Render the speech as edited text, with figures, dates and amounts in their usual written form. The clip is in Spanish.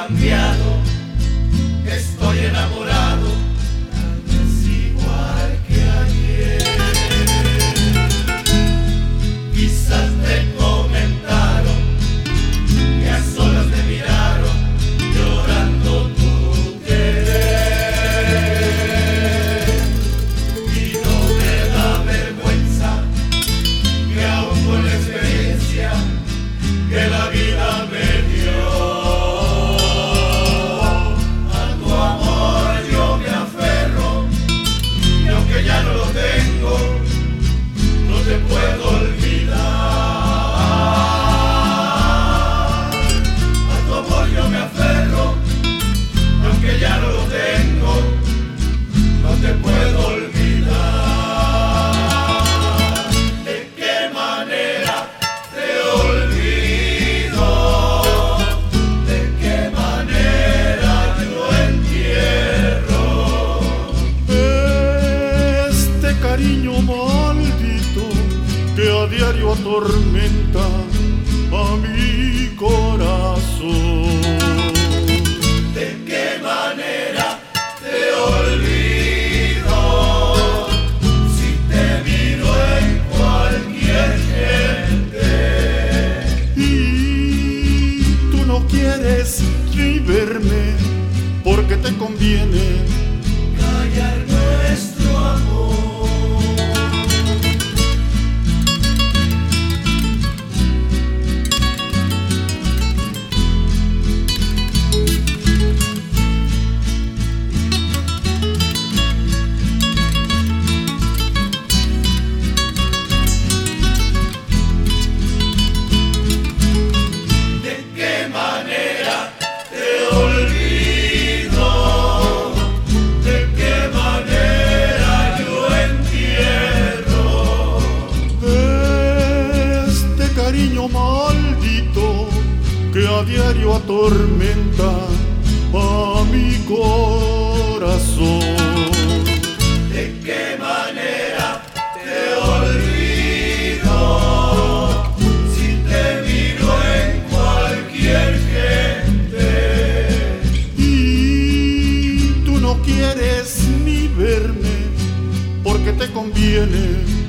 cambiado, estoy enamorado, tal vez igual que ayer. Quizás te comentaron que a solas me miraron llorando tu querer. Y no te da vergüenza que aún con la experiencia que la vida me dio, a tu amor yo me aferro, y aunque ya no lo tengo, no te puedo olvidar. A tu amor yo me aferro, y aunque ya no lo tengo, no te puedo olvidar. ¿De qué manera te olvido? ¿De qué manera yo entierro Este cariño maldito que a diario atormenta a mi corazón. ¿De qué manera te olvido? Si te miro en cualquier gente. Y tú no quieres ni verme porque te conviene Callar nuestro amor. ¿De qué manera te olvido? ¿De qué manera yo entierro este cariño maldito que a diario atormenta a mi corazón. ¿De qué manera te olvido? Si te miro en cualquier gente. Y tú no quieres ni verme porque te conviene